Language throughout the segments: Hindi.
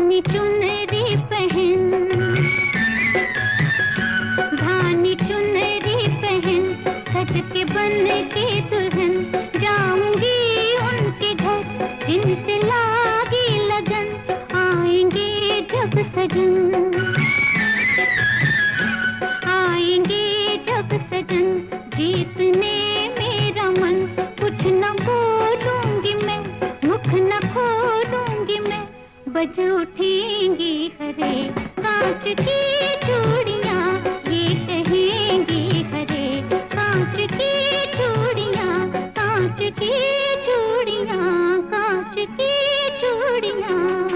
धानी चुनरी पहन, धानी चुनरी पहन, सज के बन के दुल्हन जाऊंगी उनके घर, जिनसे लागी लगन आएंगे जब सजन, आएंगे जब सजन जीतने मेरा मन। कुछ न बोलूंगी मैं, मुख न खोलूंगी मैं, बज उठेंगी हरे कांच की चूड़ियां, ये कहेंगी हरे कांच की चूड़ियां, कांच की चूड़ियां, कांच की चूड़ियां।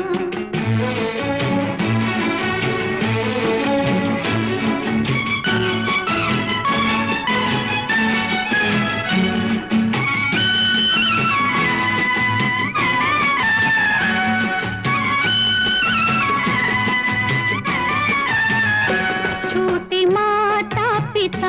छोटे माता पिता,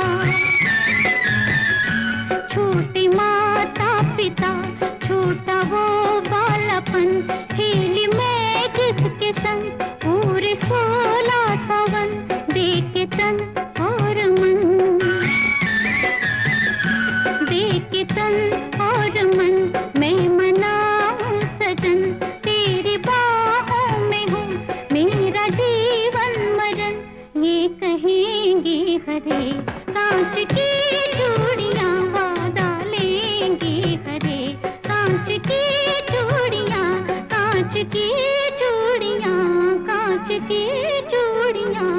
छोटे माता पिता, छोटा वो बालापन, खेली मैं जिसके संग पूरे 16 सावन, देके तन और मन, देके तन और मन, मैं मनाऊं सजन तेरी बाहों में हूँ मेरा जीवन मरण, ये कहेंगी हरे कांच की चूड़ियां, वादा लेंगी हरे कांच की चूड़ियां, कांच की चूड़ियां, कांच की चूड़ियां।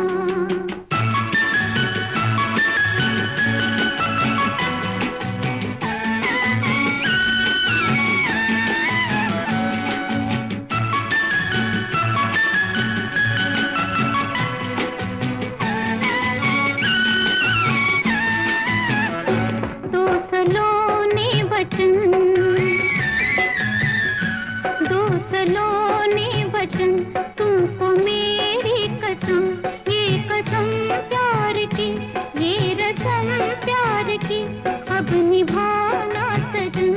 दो सलोने वचन, तुमको मेरी कसम, ये कसम प्यार की, ये रसम प्यार की, अब निभाना सजन,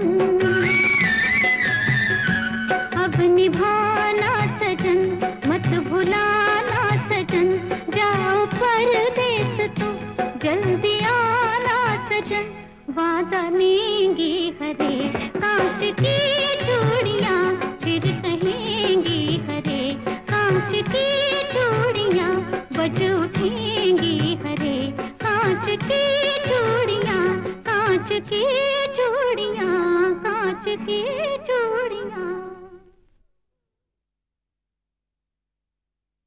अब निभाना सजन, मत भुलाना सजन, जाओ परदेस तुम जल्दी आना सजन, वादा लेंगी हरे कांच की चूड़ियां, फिर कहेंगी हरे कांच की चूड़ियां, बज उठेंगी हरे कांच की चूड़ियां, कांच की चूड़ियां, कांच की